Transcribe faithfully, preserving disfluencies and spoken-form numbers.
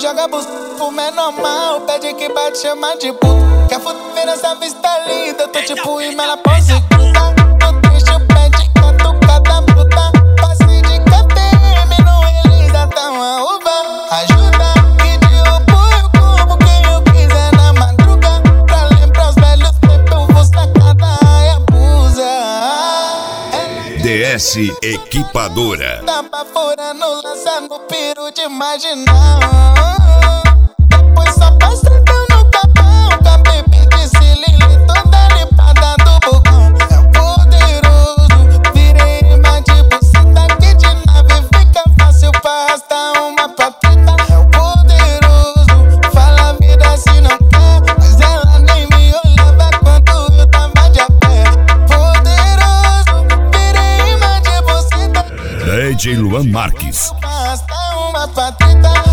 Joga bus pro menor mal, pede que bate, chama de puta. Quer fuder nessa vista linda, tô tipo em ela pose gruda. Tô triste, pede catucada bruta. Passe de K T M, não realiza, tá uma uva. Ajuda, que de apoio como quem eu quiser na madruga. Pra lembrar os velhos tempos, eu vou sacada e abusa. D S Equipadora. Tá pra fora, no lança no piro de imaginar. Depois só passa no capão, com a baby de Cilili toda limpada do bocão. É poderoso, virei imã de buceta que de nave fica fácil pra arrastar uma pateta. É poderoso, fala a vida se não quer, mas ela nem me olhava quando eu tava de a pé. Poderoso, virei imã de buceta. D J Luan Marques. Arrastar uma pateta.